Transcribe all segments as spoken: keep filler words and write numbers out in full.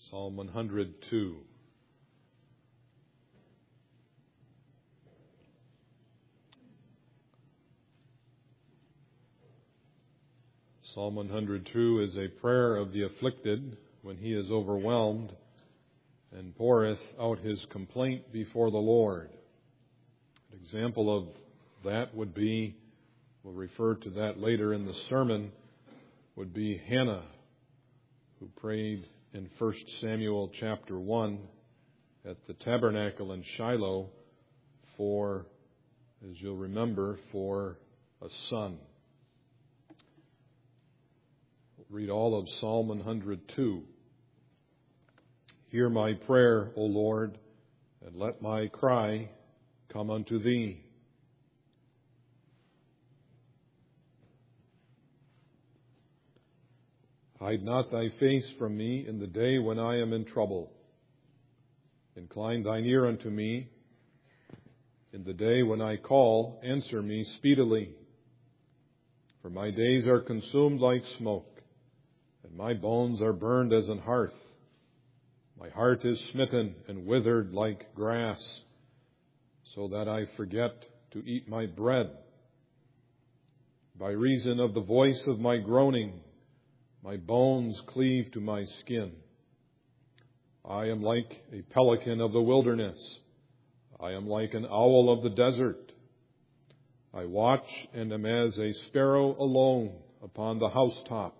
Psalm one hundred two. Psalm one hundred two is a prayer of the afflicted when he is overwhelmed and poureth out his complaint before the Lord. An example of that would be, we'll refer to that later in the sermon, would be Hannah, who prayed in First Samuel chapter one at the tabernacle in Shiloh for, as you'll remember, for a son. Read all of Psalm one hundred two. Hear my prayer, O Lord, and let my cry come unto thee. Hide not thy face from me in the day when I am in trouble. Incline thine ear unto me. In the day when I call, answer me speedily. For my days are consumed like smoke, and my bones are burned as an hearth. My heart is smitten and withered like grass, so that I forget to eat my bread. By reason of the voice of my groaning, my bones cleave to my skin. I am like a pelican of the wilderness. I am like an owl of the desert. I watch and am as a sparrow alone upon the housetop.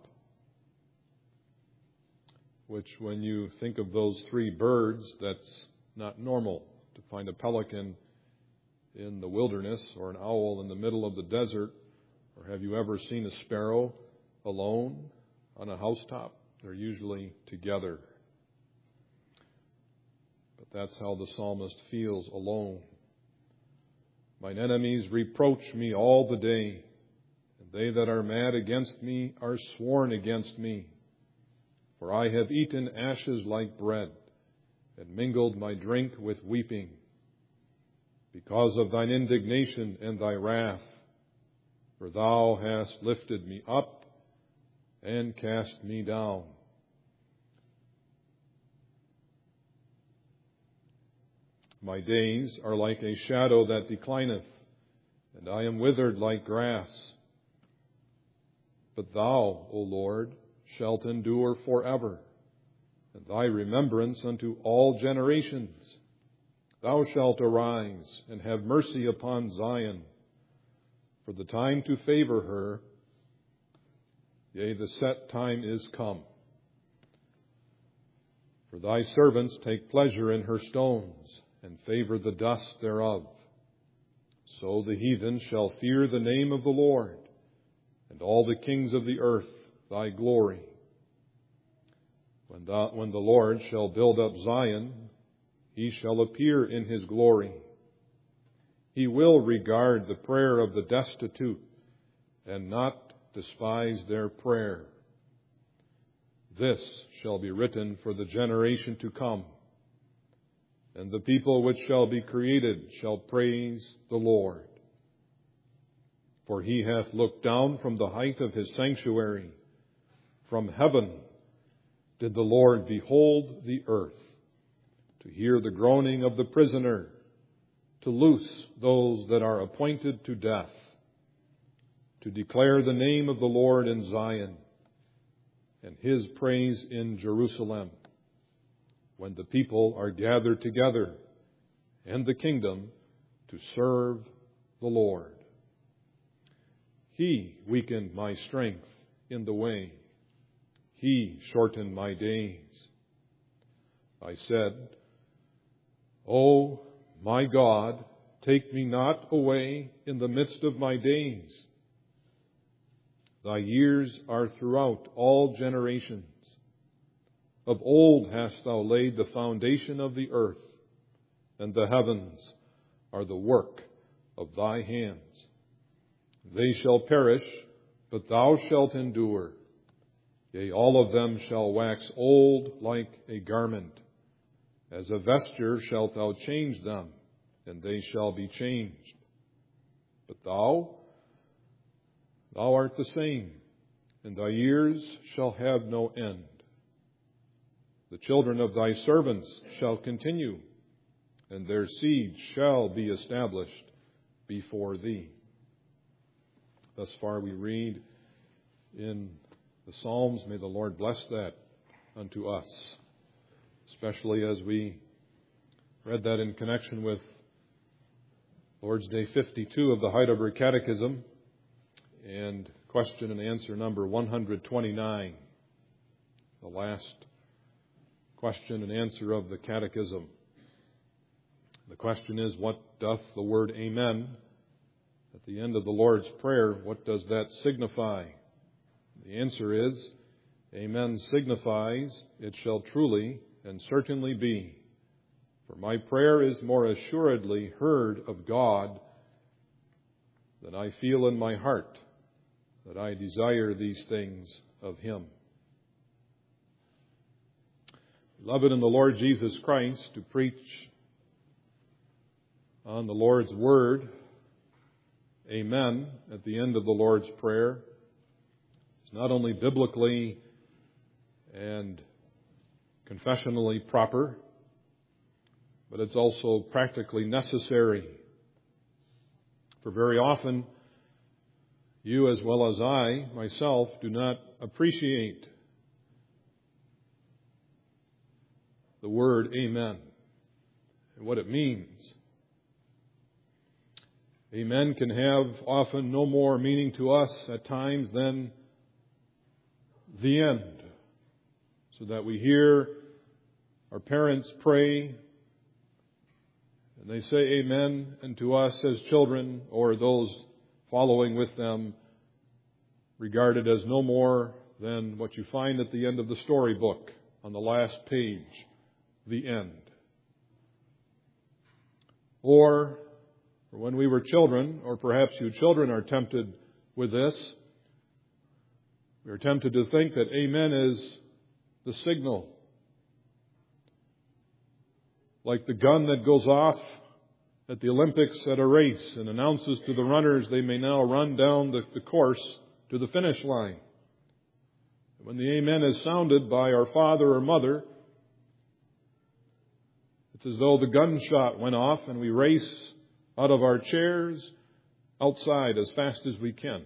Which, when you think of those three birds, that's not normal to find a pelican in the wilderness or an owl in the middle of the desert. Or have you ever seen a sparrow alone on a housetop? They're usually together. But that's how the psalmist feels, alone. Mine enemies reproach me all the day, and they that are mad against me are sworn against me. For I have eaten ashes like bread, and mingled my drink with weeping, because of thine indignation and thy wrath. For thou hast lifted me up and cast me down. My days are like a shadow that declineth, and I am withered like grass. But thou, O Lord, shalt endure forever, and thy remembrance unto all generations. Thou shalt arise and have mercy upon Zion, for the time to favor her, yea, the set time is come. For thy servants take pleasure in her stones, and favor the dust thereof. So the heathen shall fear the name of the Lord, and all the kings of the earth thy glory. When the, when the Lord shall build up Zion, he shall appear in his glory. He will regard the prayer of the destitute, and not despise their prayer. This shall be written for the generation to come, and the people which shall be created shall praise the Lord. For he hath looked down from the height of his sanctuary. From heaven did the Lord behold the earth, to hear the groaning of the prisoner, to loose those that are appointed to death, to declare the name of the Lord in Zion, and his praise in Jerusalem, when the people are gathered together, and the kingdom to serve the Lord. He weakened my strength in the way. He shortened my days. I said, O my God, take me not away in the midst of my days. Thy years are throughout all generations. Of old hast thou laid the foundation of the earth, and the heavens are the work of thy hands. They shall perish, but thou shalt endure. Yea, all of them shall wax old like a garment. As a vesture shalt thou change them, and they shall be changed. But thou, thou art the same, and thy years shall have no end. The children of thy servants shall continue, and their seed shall be established before thee. Thus far we read in the Psalms. May the Lord bless that unto us, especially as we read that in connection with Lord's Day fifty-two of the Heidelberg Catechism and question and answer number one hundred twenty-nine, the last question and answer of the Catechism. The question is, what doth the word Amen at the end of the Lord's Prayer, what does that signify? The answer is, Amen signifies, it shall truly and certainly be. For my prayer is more assuredly heard of God than I feel in my heart that I desire these things of Him. Beloved in the Lord Jesus Christ, to preach on the Lord's Word, Amen, at the end of the Lord's Prayer, is not only biblically and confessionally proper, but it's also practically necessary. For very often, you as well as I, myself, do not appreciate the word Amen and what it means. Amen can have often no more meaning to us at times than the end. So that we hear our parents pray and they say Amen, and to us as children or those following with them regard it as no more than what you find at the end of the storybook on the last page, the end. Or when we were children, or perhaps you children are tempted with this, we are tempted to think that Amen is the signal. Like the gun that goes off at the Olympics at a race and announces to the runners they may now run down the, the course to the finish line. When the Amen is sounded by our father or mother, it's as though the gunshot went off and we race out of our chairs outside as fast as we can.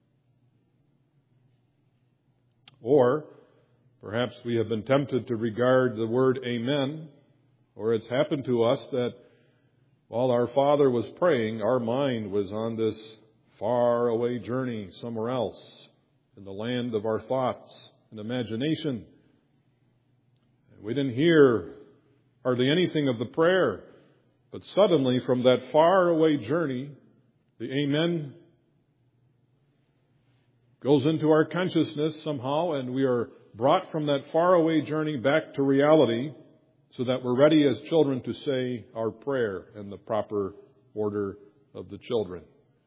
Or perhaps we have been tempted to regard the word Amen, or it's happened to us that while our Father was praying, our mind was on this far away journey somewhere else in the land of our thoughts and imagination. We didn't hear hardly anything of the prayer. But suddenly, from that far-away journey, the Amen goes into our consciousness somehow, and we are brought from that faraway journey back to reality so that we're ready as children to say our prayer in the proper order of the children.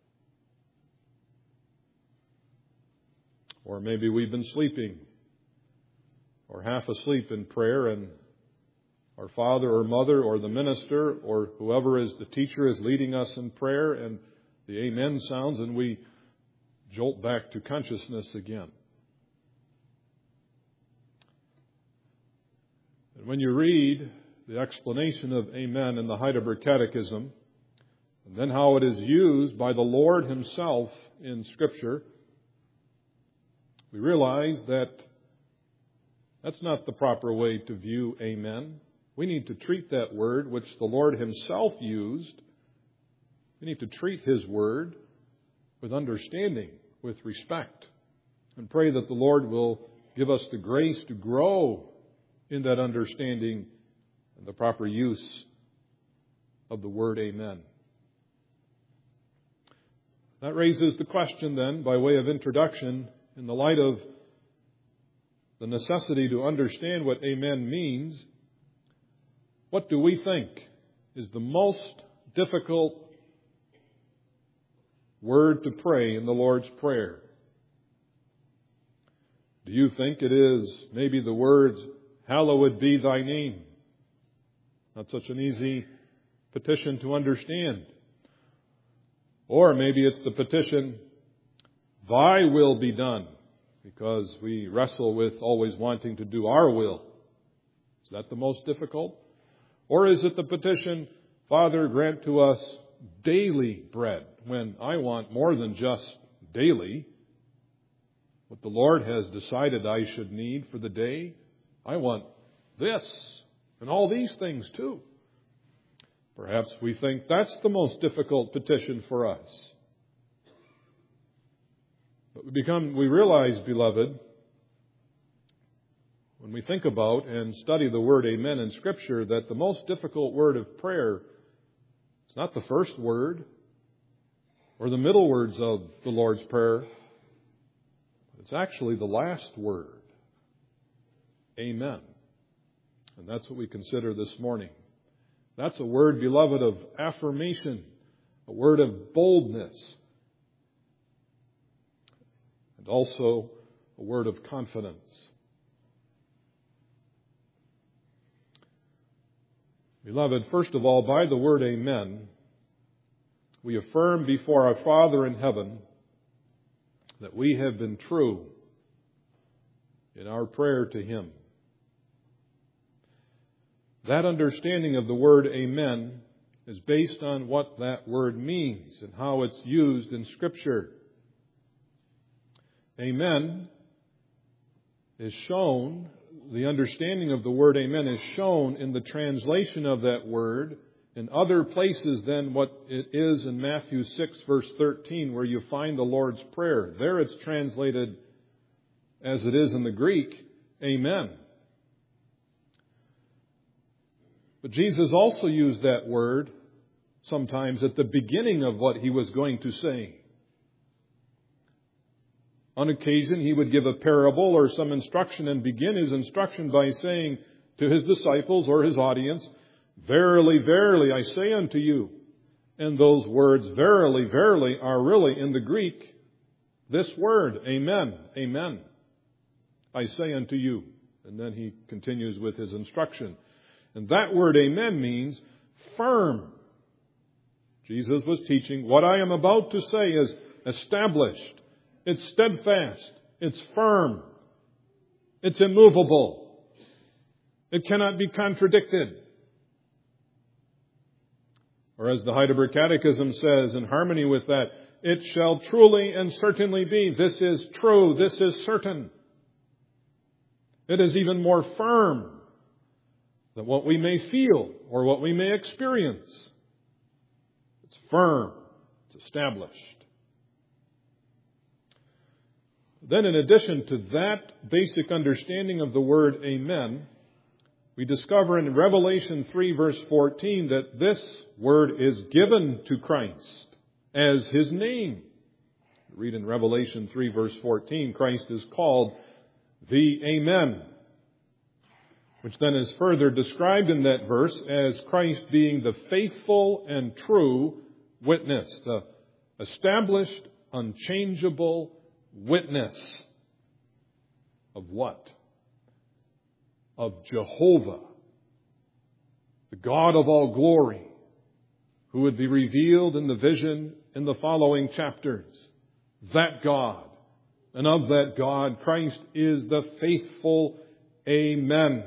Or maybe we've been sleeping or half asleep in prayer, and our father or mother or the minister or whoever is the teacher is leading us in prayer, and the Amen sounds and we jolt back to consciousness again. And when you read the explanation of Amen in the Heidelberg Catechism, and then how it is used by the Lord Himself in Scripture, we realize that that's not the proper way to view Amen. We need to treat that word, which the Lord Himself used, we need to treat His word with understanding, with respect, and pray that the Lord will give us the grace to grow in that understanding and the proper use of the word Amen. That raises the question then, by way of introduction, in the light of the necessity to understand what Amen means, what do we think is the most difficult word to pray in the Lord's Prayer? Do you think it is maybe the words, "Hallowed be thy name"? Not such an easy petition to understand. Or maybe it's the petition, "Thy will be done," because we wrestle with always wanting to do our will. Is that the most difficult? Or is it the petition, Father, grant to us daily bread, when I want more than just daily? What the Lord has decided I should need for the day, I want this and all these things too. Perhaps we think that's the most difficult petition for us. But we become, we realize, beloved, when we think about and study the word amen in Scripture, that the most difficult word of prayer is not the first word or the middle words of the Lord's Prayer. It's actually the last word. Amen. And that's what we consider this morning. That's a word, beloved, of affirmation, a word of boldness, and also a word of confidence. Beloved, first of all, by the word amen, we affirm before our Father in heaven that we have been true in our prayer to Him. That understanding of the word amen is based on what that word means and how it's used in Scripture. Amen is shown, the understanding of the word amen is shown in the translation of that word in other places than what it is in Matthew six, verse thirteen, where you find the Lord's Prayer. There it's translated as it is in the Greek, amen. But Jesus also used that word sometimes at the beginning of what He was going to say. On occasion, He would give a parable or some instruction and begin His instruction by saying to His disciples or His audience, "Verily, verily, I say unto you." And those words, verily, verily, are really in the Greek this word, amen, amen. I say unto you. And then He continues with His instruction. And that word amen means firm. Jesus was teaching what I am about to say is established. It's steadfast. It's firm. It's immovable. It cannot be contradicted. Or as the Heidelberg Catechism says, in harmony with that, it shall truly and certainly be. This is true. This is certain. It is even more firm than what we may feel or what we may experience. It's firm. It's established. Then in addition to that basic understanding of the word amen, we discover in Revelation three, verse fourteen, that this word is given to Christ as His name. Read in Revelation three, verse fourteen, Christ is called the Amen, which then is further described in that verse as Christ being the faithful and true witness, the established, unchangeable witness of what? Of Jehovah, the God of all glory, who would be revealed in the vision in the following chapters. That God, and of that God, Christ is the faithful Amen.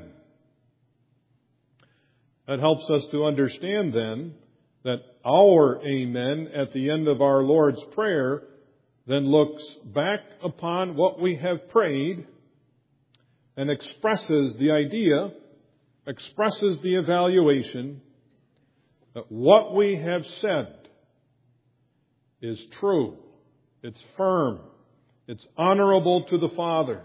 That helps us to understand then that our Amen at the end of our Lord's Prayer then looks back upon what we have prayed and expresses the idea, expresses the evaluation that what we have said is true, it's firm, it's honorable to the Father.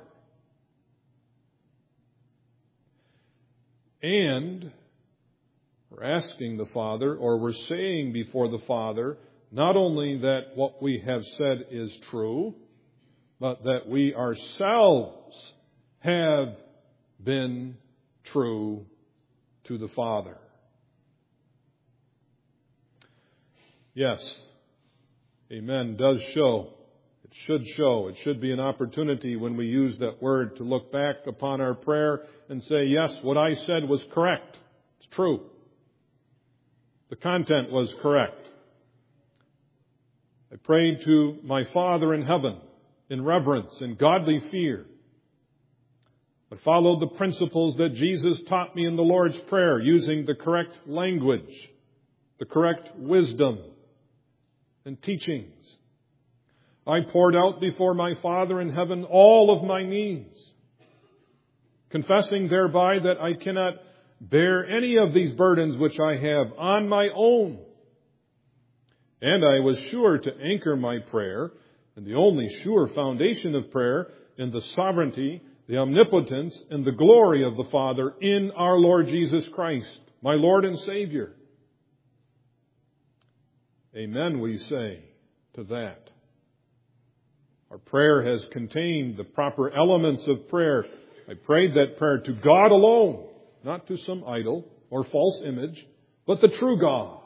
And we're asking the Father, or we're saying before the Father, not only that what we have said is true, but that we ourselves have been true to the Father. Yes, amen does show. It should show. It should be an opportunity when we use that word to look back upon our prayer and say, yes, what I said was correct. It's true. The content was correct. I prayed to my Father in heaven in reverence and godly fear. but followed the principles that Jesus taught me in the Lord's Prayer, using the correct language, the correct wisdom and teachings. I poured out before my Father in heaven all of my needs, confessing thereby that I cannot bear any of these burdens which I have on my own. And I was sure to anchor my prayer, and the only sure foundation of prayer, in the sovereignty, the omnipotence, and the glory of the Father in our Lord Jesus Christ, my Lord and Savior. Amen, we say to that. Our prayer has contained the proper elements of prayer. I prayed that prayer to God alone, not to some idol or false image, but the true God.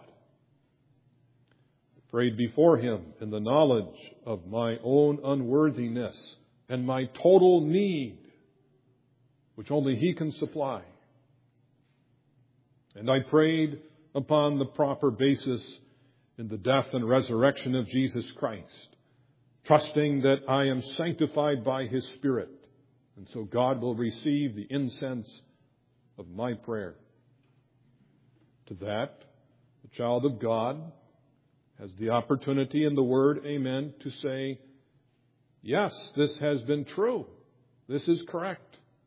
I prayed before Him in the knowledge of my own unworthiness and my total need, which only He can supply. And I prayed upon the proper basis in the death and resurrection of Jesus Christ, trusting that I am sanctified by His Spirit, and so God will receive the incense of my prayer. To that, the child of God has the opportunity in the word Amen to say, yes, this has been true. This is correct.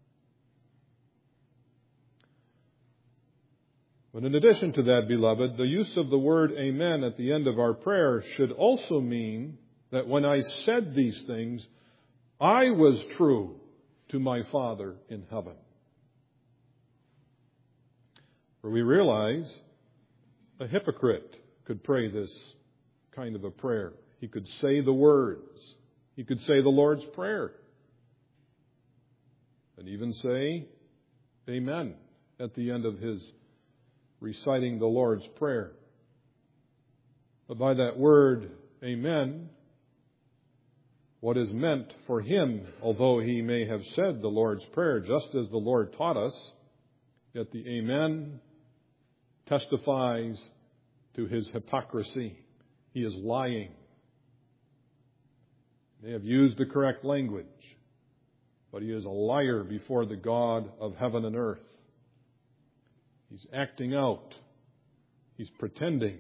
But in addition to that, beloved, the use of the word Amen at the end of our prayer should also mean that when I said these things, I was true to my Father in heaven. For we realize a hypocrite could pray this kind of a prayer. He could say the words. He could say the Lord's Prayer. And even say Amen at the end of his reciting the Lord's Prayer. But by that word, Amen, what is meant for him, although he may have said the Lord's Prayer just as the Lord taught us, yet the Amen testifies to his hypocrisy. He is lying. He may have used the correct language, but he is a liar before the God of heaven and earth. He's acting out. He's pretending.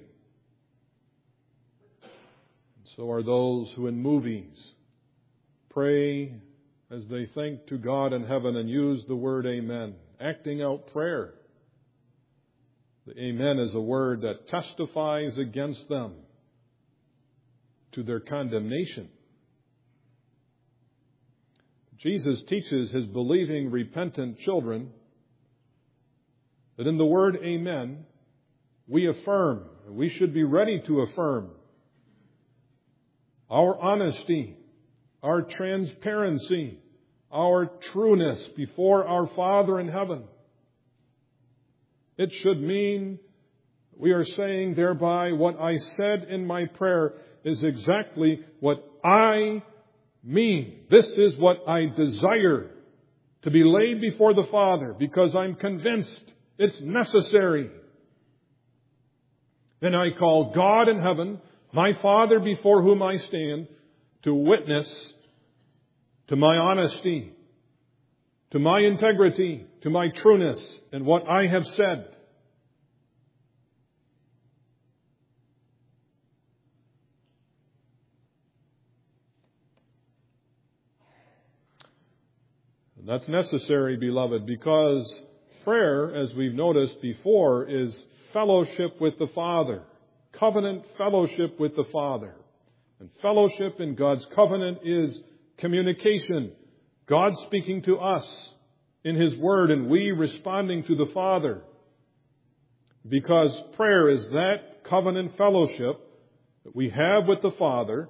And so are those who in movies pray as they think to God in heaven and use the word Amen, acting out prayer. The Amen is a word that testifies against them to their condemnation. Jesus teaches his believing, repentant children that in the word Amen, we affirm, and we should be ready to affirm, our honesty, our transparency, our trueness before our Father in heaven. It should mean we are saying thereby what I said in my prayer is exactly what I mean. This is what I desire to be laid before the Father because I'm convinced it's necessary. Then I call God in heaven, my Father before whom I stand, to witness to my honesty, to my integrity, to my trueness, and what I have said. And that's necessary, beloved, because prayer, as we've noticed before, is fellowship with the Father. Covenant fellowship with the Father. And fellowship in God's covenant is communication. God speaking to us in His Word and we responding to the Father. Because prayer is that covenant fellowship that we have with the Father.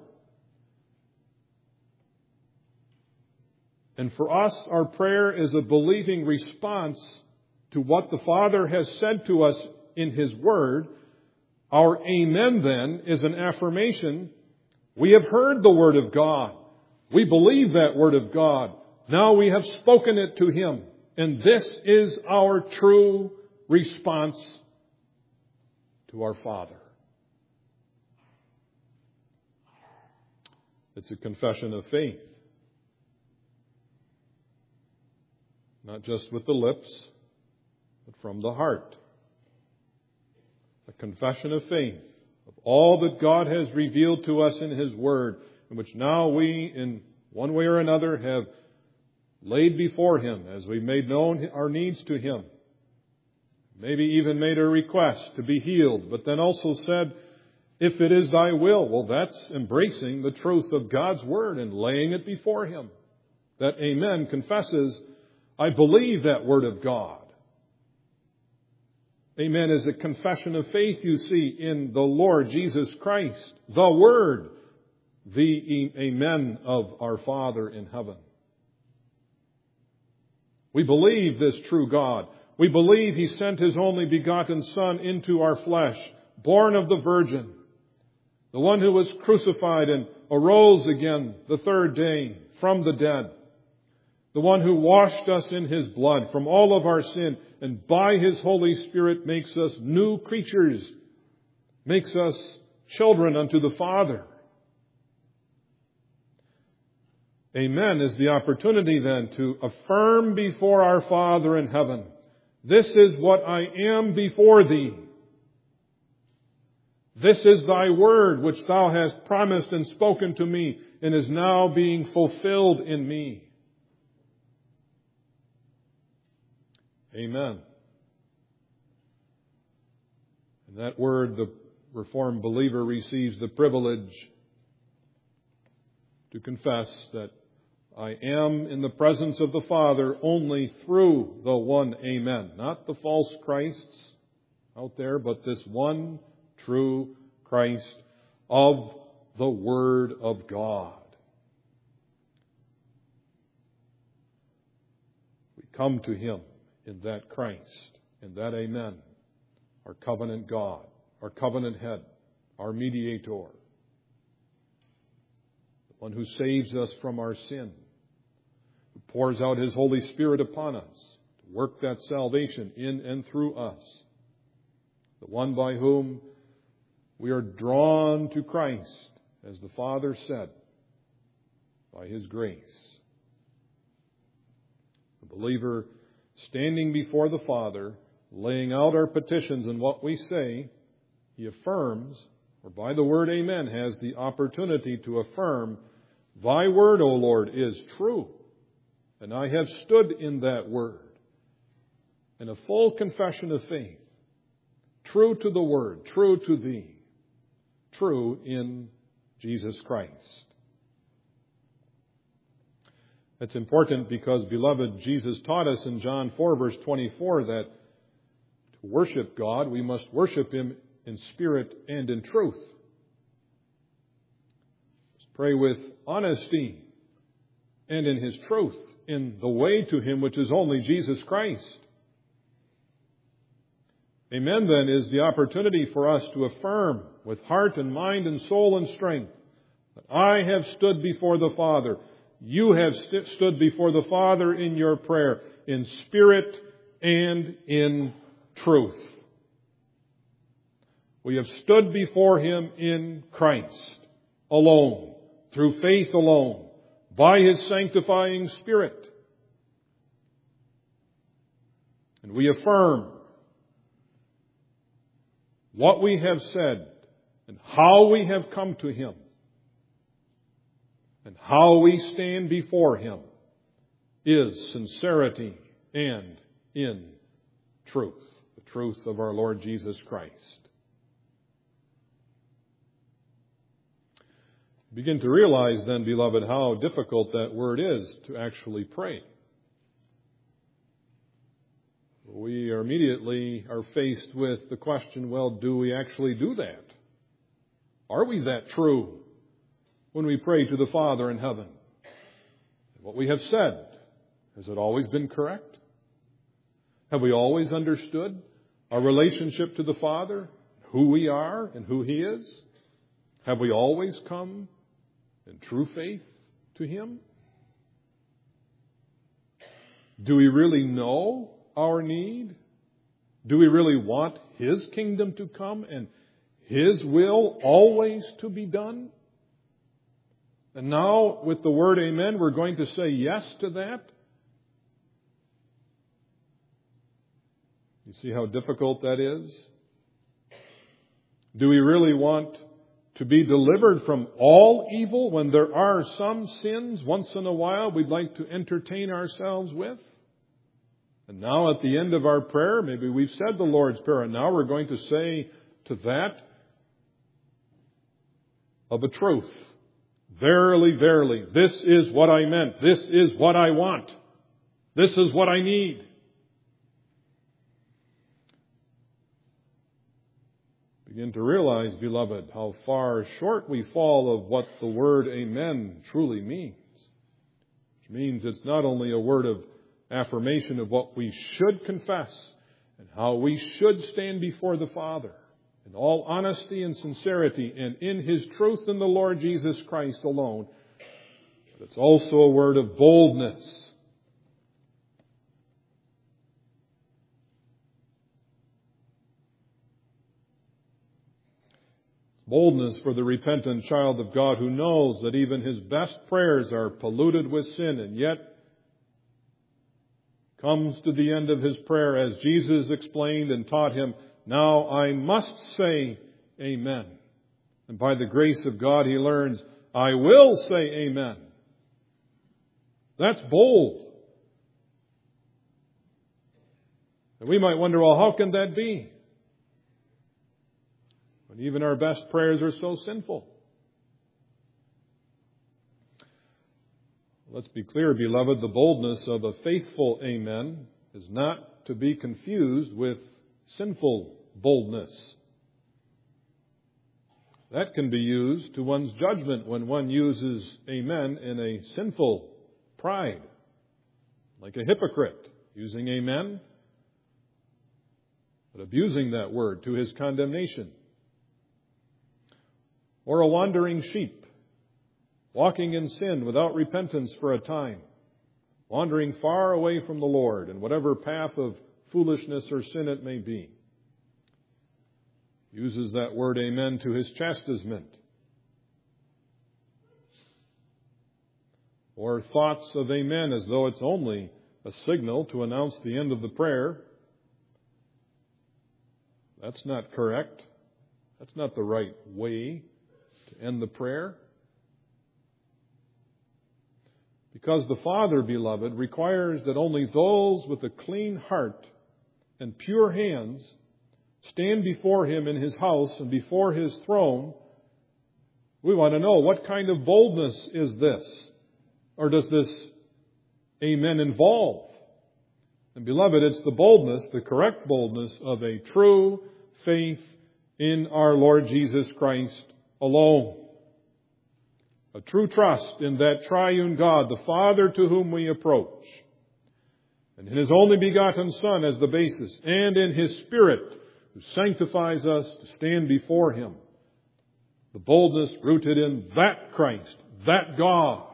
And for us, our prayer is a believing response to what the Father has said to us in His Word. Our Amen, then, is an affirmation. We have heard the Word of God. We believe that Word of God. Now we have spoken it to Him. And this is our true response to our Father. It's a confession of faith. not just with the lips, but from the heart. A confession of faith of all that God has revealed to us in His Word, in which now we, in one way or another, have laid before Him as we made known our needs to Him. Maybe even made a request to be healed, but then also said, if it is Thy will. Well, that's embracing the truth of God's Word and laying it before Him. That amen confesses, I believe that Word of God. Amen is a confession of faith, you see, in the Lord Jesus Christ, the Word, the amen of our Father in heaven. We believe this true God. We believe He sent His only begotten Son into our flesh, born of the Virgin, the one who was crucified and arose again the third day from the dead, the one who washed us in His blood from all of our sin, and by His Holy Spirit makes us new creatures, makes us children unto the Father. Amen is the opportunity then to affirm before our Father in heaven, this is what I am before Thee. This is Thy word which Thou hast promised and spoken to me and is now being fulfilled in me. Amen. In that word, the Reformed believer receives the privilege to confess that I am in the presence of the Father only through the one Amen. Not the false Christs out there, but this one true Christ of the Word of God. We come to Him in that Christ, in that Amen, our covenant God, our covenant head, our mediator, the one who saves us from our sin, who pours out His Holy Spirit upon us to work that salvation in and through us, the one by whom we are drawn to Christ, as the Father said, by His grace. The believer standing before the Father, laying out our petitions and what we say, he affirms, or by the word Amen, has the opportunity to affirm, Thy word, O Lord, is true, and I have stood in that word. In a full confession of faith, true to the word, true to Thee, true in Jesus Christ. It's important because, beloved, Jesus taught us in John four, verse twenty-four, that to worship God, we must worship Him in spirit and in truth. Let's pray with honesty and in His truth, in the way to Him which is only Jesus Christ. Amen, then, is the opportunity for us to affirm with heart and mind and soul and strength that I have stood before the Father. You have st- stood before the Father in your prayer, in spirit and in truth. We have stood before Him in Christ alone, through faith alone, by His sanctifying Spirit. And we affirm what we have said and how we have come to Him and how we stand before Him is sincerity and in truth, the truth of our Lord Jesus Christ. Begin to realize then, beloved, how difficult that word is to actually pray. We are immediately are faced with the question, well, do we actually do that? Are we that true when we pray to the Father in heaven? What we have said, has it always been correct? Have we always understood our relationship to the Father, who we are and who He is? Have we always come in true faith to Him? Do we really know our need? Do we really want His kingdom to come and His will always to be done? And now, with the word Amen, we're going to say yes to that. You see how difficult that is? Do we really want to be delivered from all evil when there are some sins once in a while we'd like to entertain ourselves with? And now at the end of our prayer, maybe we've said the Lord's Prayer, and now we're going to say to that of a truth, verily, verily, this is what I meant. This is what I want. This is what I need. Begin to realize, beloved, how far short we fall of what the word amen truly means. Which means it's not only a word of affirmation of what we should confess and how we should stand before the Father in all honesty and sincerity and in His truth in the Lord Jesus Christ alone, but it's also a word of boldness. Boldness for the repentant child of God who knows that even his best prayers are polluted with sin and yet comes to the end of his prayer as Jesus explained and taught him, now I must say amen. And by the grace of God he learns, I will say amen. That's bold. And we might wonder, well, how can that be? When even our best prayers are so sinful. Let's be clear, beloved, the boldness of a faithful amen is not to be confused with sinful boldness. That can be used to one's judgment when one uses amen in a sinful pride, like a hypocrite using amen, but abusing that word to his condemnation. Or a wandering sheep, walking in sin without repentance for a time, wandering far away from the Lord in whatever path of foolishness or sin it may be. Uses that word amen to his chastisement. Or thoughts of amen as though it's only a signal to announce the end of the prayer. That's not correct. That's not the right way to end the prayer. Because the Father, beloved, requires that only those with a clean heart and pure hands stand before Him in His house and before His throne. We want to know, what kind of boldness is this? Or does this amen involve? And beloved, it's the boldness, the correct boldness of a true faith in our Lord Jesus Christ alone. A true trust in that triune God, the Father to whom we approach, and in His only begotten Son as the basis, and in His Spirit who sanctifies us to stand before Him. The boldness rooted in that Christ, that God.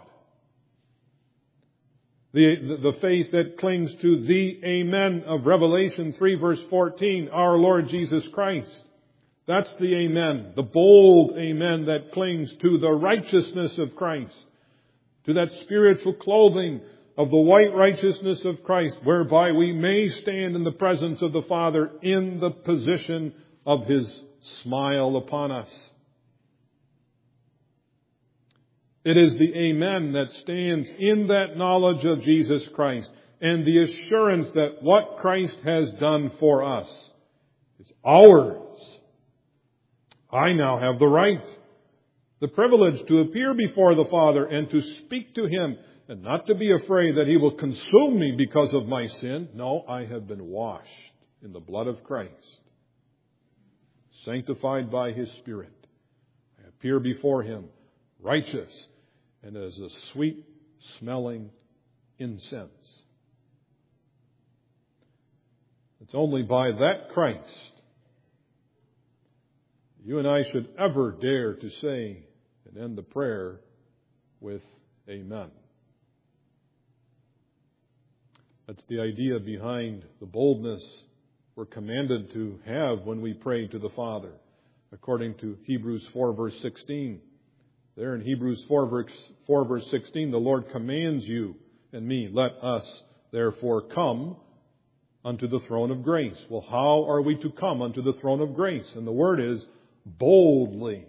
The, the, the faith that clings to the amen of Revelation three verse fourteen, our Lord Jesus Christ. That's the amen, the bold amen that clings to the righteousness of Christ, to that spiritual clothing of the white righteousness of Christ, whereby we may stand in the presence of the Father in the position of His smile upon us. It is the amen that stands in that knowledge of Jesus Christ and the assurance that what Christ has done for us is ours. I now have the right, the privilege to appear before the Father and to speak to Him and not to be afraid that He will consume me because of my sin. No, I have been washed in the blood of Christ, sanctified by His Spirit. I appear before Him righteous and as a sweet smelling incense. It's only by that Christ you and I should ever dare to say and end the prayer with amen. That's the idea behind the boldness we're commanded to have when we pray to the Father, according to Hebrews four verse sixteen. There in Hebrews four verse sixteen, the Lord commands you and me, let us therefore come unto the throne of grace. Well, how are we to come unto the throne of grace? And the word is boldly.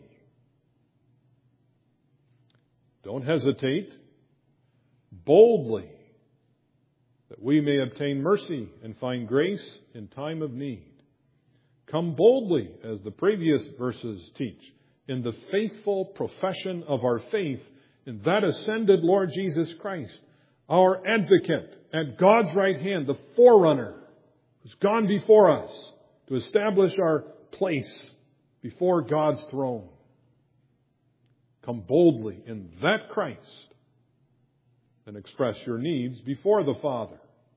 Don't hesitate. Boldly, that we may obtain mercy and find grace in time of need. Come boldly, as the previous verses teach, in the faithful profession of our faith in that ascended Lord Jesus Christ, our advocate at God's right hand, the forerunner who's gone before us to establish our place before God's throne. Come boldly in that Christ and express your needs before the Father.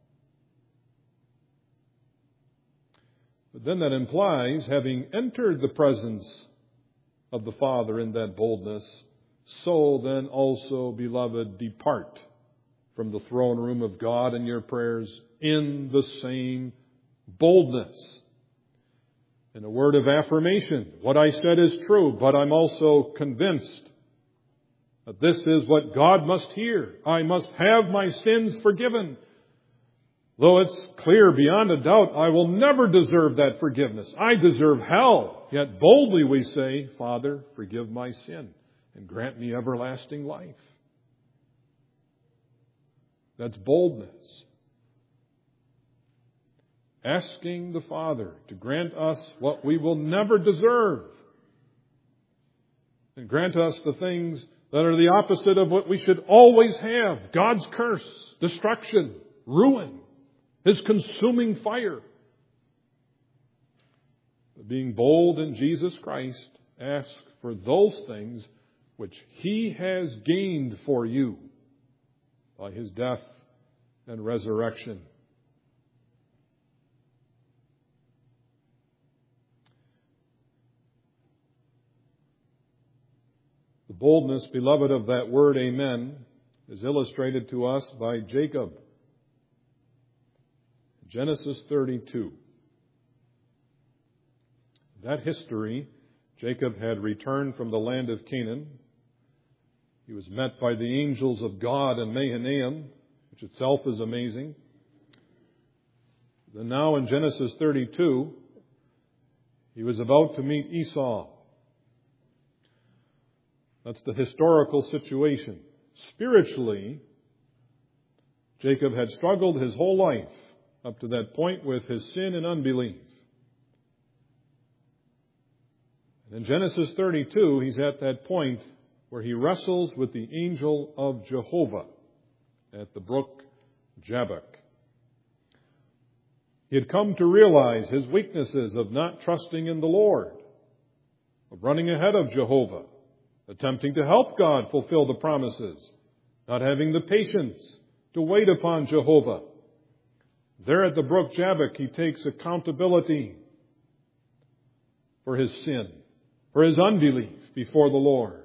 But then that implies, having entered the presence of the Father in that boldness, so then also, beloved, depart from the throne room of God in your prayers in the same boldness. In a word of affirmation, what I said is true, but I'm also convinced that this is what God must hear. I must have my sins forgiven. Though it's clear beyond a doubt, I will never deserve that forgiveness. I deserve hell. Yet boldly we say, Father, forgive my sin and grant me everlasting life. That's boldness. Asking the Father to grant us what we will never deserve. And grant us the things that are the opposite of what we should always have. God's curse, destruction, ruin, His consuming fire. But being bold in Jesus Christ, ask for those things which He has gained for you by His death and resurrection. The boldness, beloved, of that word, amen, is illustrated to us by Jacob. Genesis thirty-two. That history, Jacob had returned from the land of Canaan. He was met by the angels of God in Mahanaim, which itself is amazing. Then now in Genesis thirty-two, he was about to meet Esau. That's the historical situation. Spiritually, Jacob had struggled his whole life up to that point with his sin and unbelief. And in Genesis thirty-two, he's at that point where he wrestles with the angel of Jehovah at the brook Jabbok. He had come to realize his weaknesses of not trusting in the Lord, of running ahead of Jehovah, attempting to help God fulfill the promises, not having the patience to wait upon Jehovah. There at the brook Jabbok, he takes accountability for his sin, for his unbelief before the Lord.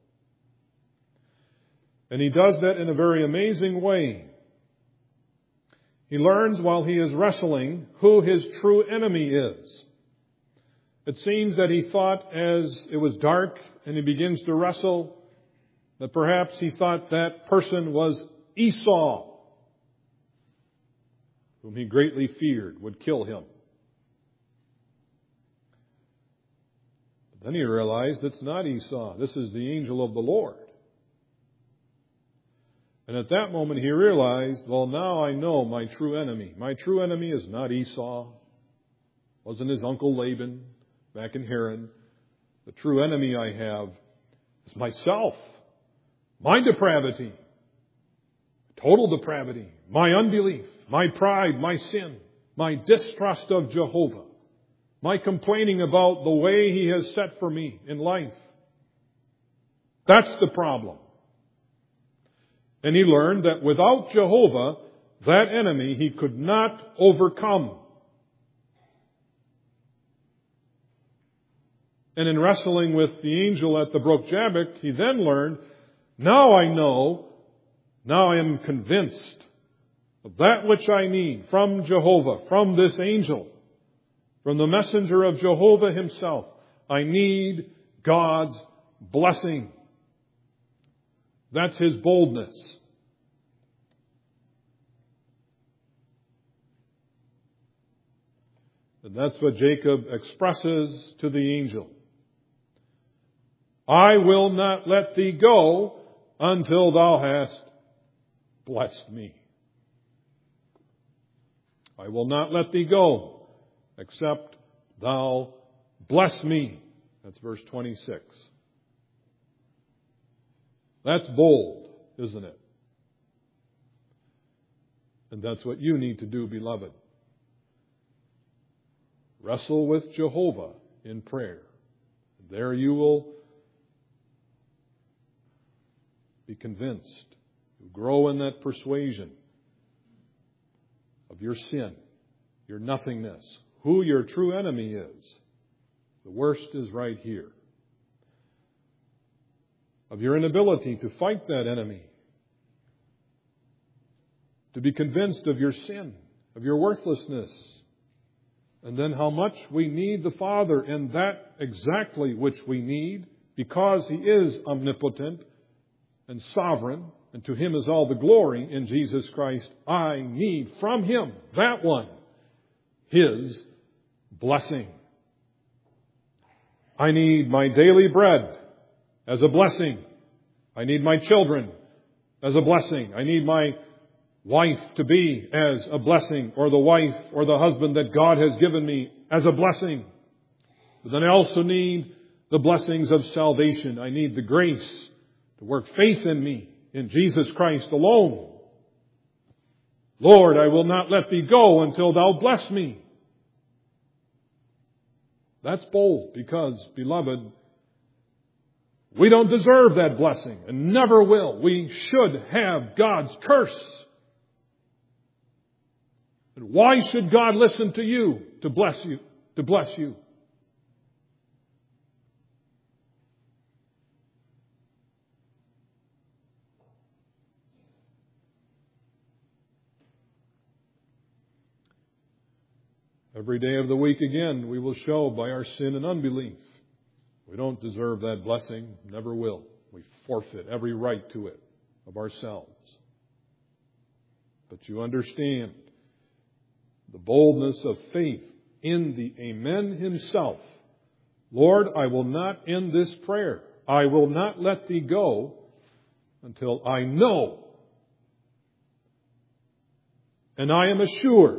And he does that in a very amazing way. He learns while he is wrestling who his true enemy is. It seems that he thought as it was dark and he begins to wrestle, that perhaps he thought that person was Esau, whom he greatly feared would kill him. But then he realized it's not Esau. This is the angel of the Lord. And at that moment he realized, well, now I know my true enemy. My true enemy is not Esau. Wasn't his uncle Laban back in Haran. The true enemy I have is myself, my depravity, total depravity, my unbelief, my pride, my sin, my distrust of Jehovah, my complaining about the way He has set for me in life. That's the problem. And he learned that without Jehovah, that enemy he could not overcome. And in wrestling with the angel at the brook Jabbok, he then learned, now I know, now I am convinced of that which I need from Jehovah, from this angel, from the messenger of Jehovah himself. I need God's blessing. That's his boldness. And that's what Jacob expresses to the angel. I will not let thee go until thou hast blessed me. I will not let thee go except thou bless me. That's verse twenty-six. That's bold, isn't it? And that's what you need to do, beloved. Wrestle with Jehovah in prayer. There you will be convinced. You grow in that persuasion of your sin, your nothingness, who your true enemy is. The worst is right here. Of your inability to fight that enemy. To be convinced of your sin, of your worthlessness. And then how much we need the Father, and that exactly which we need, because He is omnipotent and sovereign, and to Him is all the glory in Jesus Christ. I need from Him, that one, His blessing. I need my daily bread as a blessing. I need my children as a blessing. I need my wife to be as a blessing, or the wife or the husband that God has given me as a blessing. But then I also need the blessings of salvation. I need the grace to work faith in me, in Jesus Christ alone. Lord, I will not let thee go until thou bless me. That's bold because, beloved, we don't deserve that blessing and never will. We should have God's curse. And why should God listen to you to bless you, to bless you? Every day of the week again, we will show by our sin and unbelief. We don't deserve that blessing, never will. We forfeit every right to it of ourselves. But you understand the boldness of faith in the Amen Himself. Lord, I will not end this prayer. I will not let thee go until I know and I am assured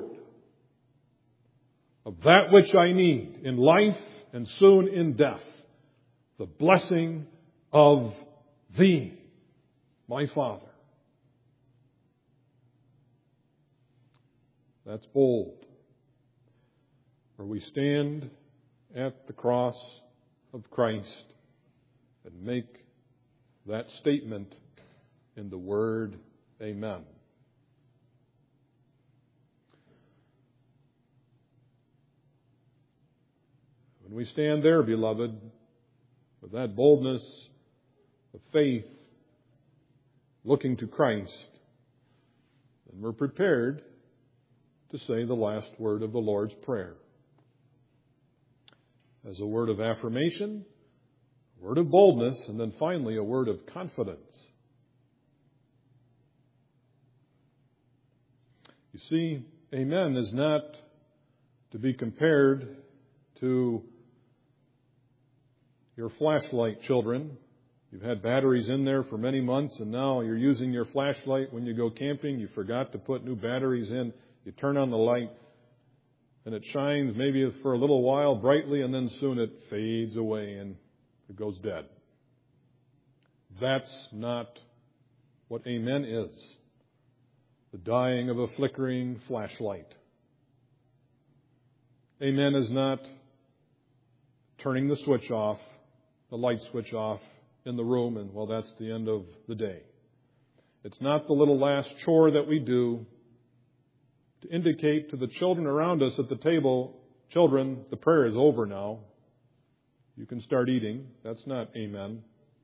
of that which I need in life and soon in death. The blessing of Thee, my Father. That's bold. For we stand at the cross of Christ and make that statement in the word Amen. When we stand there, beloved, with that boldness of faith, looking to Christ, then we're prepared to say the last word of the Lord's Prayer. As a word of affirmation, a word of boldness, and then finally a word of confidence. You see, Amen is not to be compared to your flashlight, children. You've had batteries in there for many months, and now you're using your flashlight when you go camping. You forgot to put new batteries in. You turn on the light, and it shines maybe for a little while brightly, and then soon it fades away and it goes dead. That's not what Amen is. The dying of a flickering flashlight. Amen is not turning the switch off, the light switch off in the room, and, well, that's the end of the day. It's not the little last chore that we do to indicate to the children around us at the table, children, the prayer is over now. You can start eating. That's not Amen.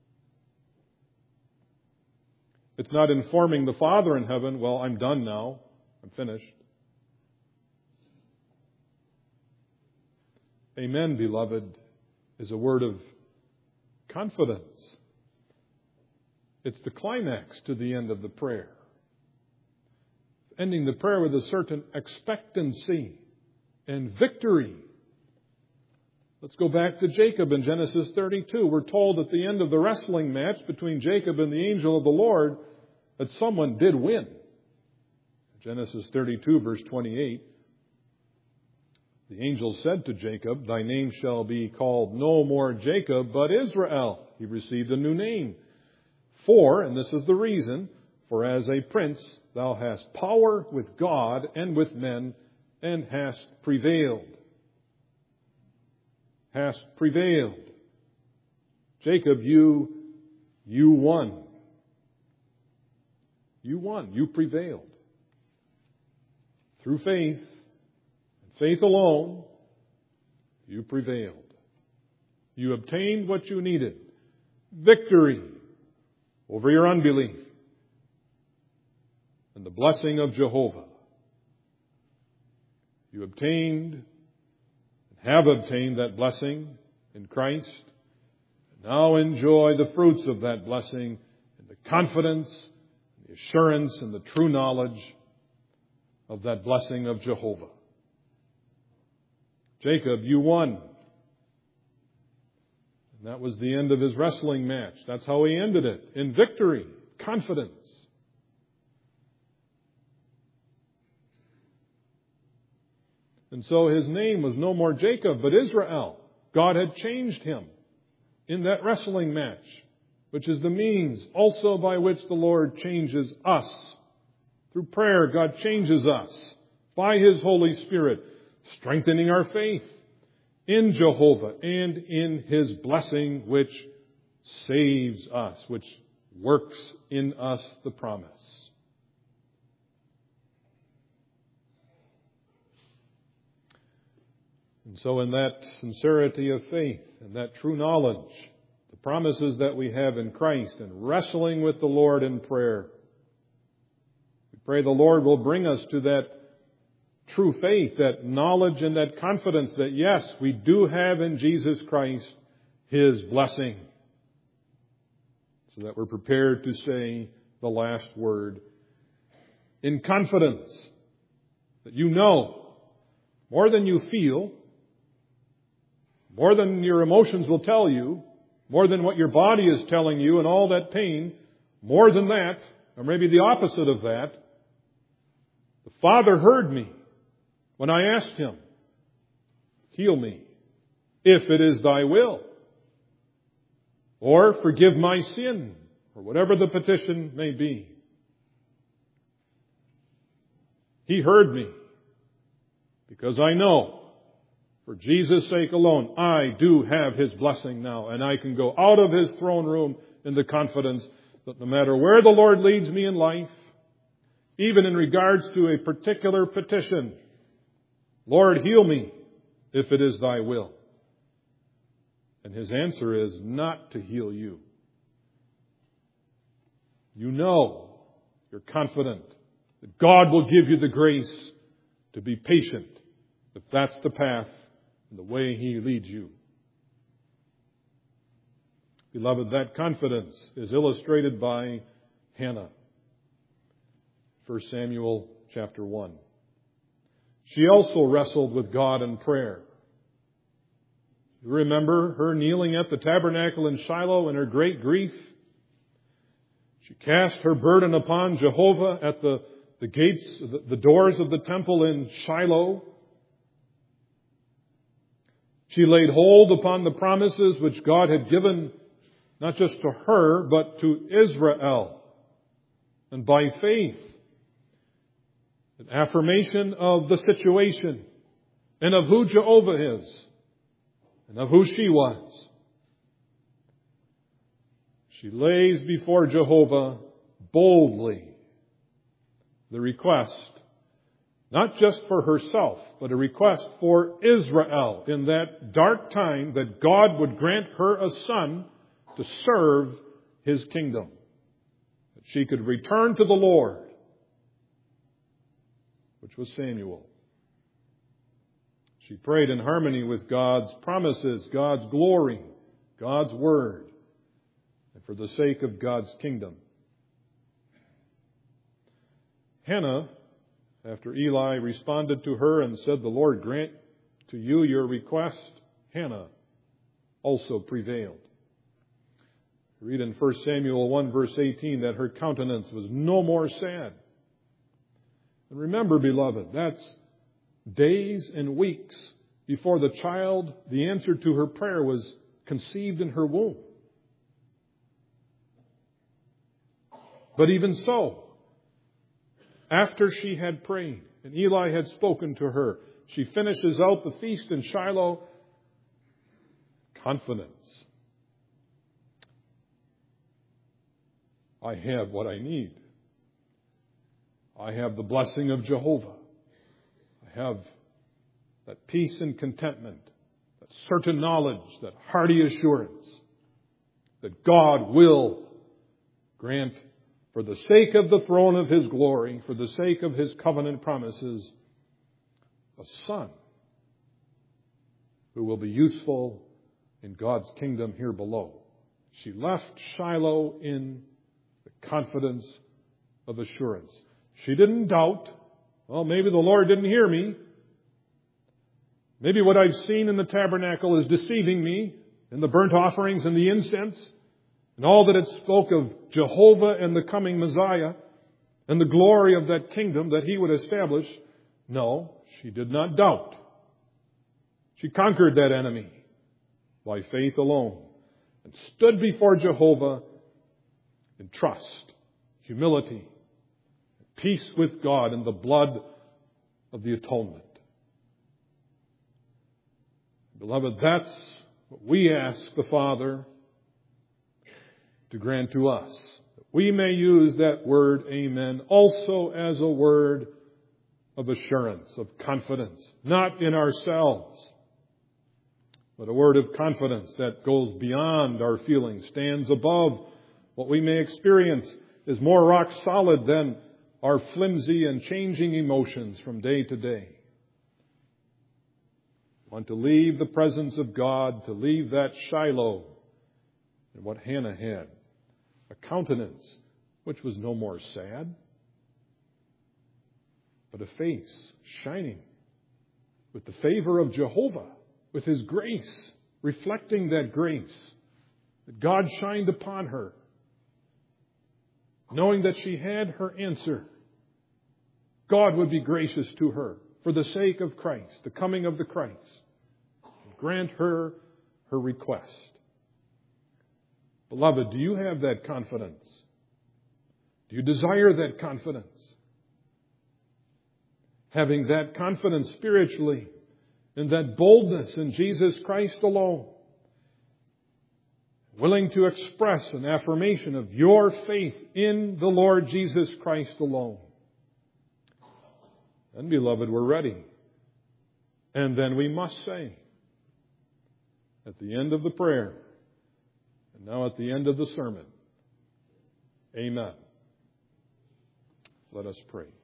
It's not informing the Father in heaven, well, I'm done now. I'm finished. Amen, beloved, is a word of confidence. It's the climax to the end of the prayer. Ending the prayer with a certain expectancy and victory. Let's go back to Jacob in Genesis thirty-two. We're told at the end of the wrestling match between Jacob and the angel of the Lord that someone did win. Genesis thirty-two, verse twenty-eight. The angel said to Jacob, "Thy name shall be called no more Jacob, but Israel." He received a new name. For, and this is the reason, for as a prince thou hast power with God and with men, and hast prevailed. Hast prevailed. Jacob, you, you won. You won. You prevailed. Through faith, faith alone, you prevailed. You obtained what you needed. Victory over your unbelief. And the blessing of Jehovah. You obtained have obtained that blessing in Christ. Now enjoy the fruits of that blessing in the confidence, the assurance, and the true knowledge of that blessing of Jehovah. Jacob, you won. And that was the end of his wrestling match. That's how he ended it. In victory, confidence. And so his name was no more Jacob, but Israel. God had changed him in that wrestling match, which is the means also by which the Lord changes us. Through prayer, God changes us by His Holy Spirit, strengthening our faith in Jehovah and in His blessing, which saves us, which works in us the promise. And so in that sincerity of faith and that true knowledge, the promises that we have in Christ and wrestling with the Lord in prayer, we pray the Lord will bring us to that true faith, that knowledge and that confidence that yes, we do have in Jesus Christ His blessing. So that we're prepared to say the last word in confidence that you know more than you feel, more than your emotions will tell you, more than what your body is telling you and all that pain, more than that, or maybe the opposite of that, the Father heard me when I asked Him, heal me, if it is Thy will. Or forgive my sin, or whatever the petition may be. He heard me, because I know, for Jesus' sake alone, I do have His blessing now, and I can go out of His throne room in the confidence that no matter where the Lord leads me in life, even in regards to a particular petition, Lord, heal me if it is Thy will. And His answer is not to heal you. You know, you're confident that God will give you the grace to be patient if that's the path and the way He leads you. Beloved, that confidence is illustrated by Hannah. First Samuel chapter one. She also wrestled with God in prayer. You remember her kneeling at the tabernacle in Shiloh in her great grief? She cast her burden upon Jehovah at the, the gates, the, the doors of the temple in Shiloh. She laid hold upon the promises which God had given not just to her, but to Israel. And by faith, an affirmation of the situation and of who Jehovah is and of who she was. She lays before Jehovah boldly the request, not just for herself, but a request for Israel in that dark time that God would grant her a son to serve His kingdom. That she could return to the Lord, which was Samuel. She prayed in harmony with God's promises, God's glory, God's word, and for the sake of God's kingdom. Hannah After Eli responded to her and said, "The Lord grant to you your request," Hannah also prevailed. We read in First Samuel one, verse eighteen, that her countenance was no more sad. And remember, beloved, that's days and weeks before the child, the answer to her prayer, was conceived in her womb. But even so, after she had prayed and Eli had spoken to her, she finishes out the feast in Shiloh. Confidence. I have what I need. I have the blessing of Jehovah. I have that peace and contentment, that certain knowledge, that hearty assurance that God will grant, for the sake of the throne of His glory, for the sake of His covenant promises, a son who will be useful in God's kingdom here below. She left Shiloh in the confidence of assurance. She didn't doubt, well, maybe the Lord didn't hear me. Maybe what I've seen in the tabernacle is deceiving me, in the burnt offerings and the incense, and all that it spoke of Jehovah and the coming Messiah, and the glory of that kingdom that He would establish. No, she did not doubt. She conquered that enemy by faith alone, and stood before Jehovah in trust, humility, peace with God in the blood of the atonement. Beloved, that's what we ask the Father to grant to us. We may use that word, amen, also as a word of assurance, of confidence, not in ourselves, but a word of confidence that goes beyond our feelings, stands above what we may experience, is more rock solid than our flimsy and changing emotions from day to day. Want to leave the presence of God, to leave that Shiloh, and what Hannah had, a countenance which was no more sad, but a face shining with the favor of Jehovah, with His grace, reflecting that grace that God shined upon her, knowing that she had her answer. God would be gracious to her for the sake of Christ, the coming of the Christ. Grant her her request. Beloved, do you have that confidence? Do you desire that confidence? Having that confidence spiritually and that boldness in Jesus Christ alone, willing to express an affirmation of your faith in the Lord Jesus Christ alone. And beloved, we're ready. And then we must say, at the end of the prayer, and now at the end of the sermon, amen. Let us pray.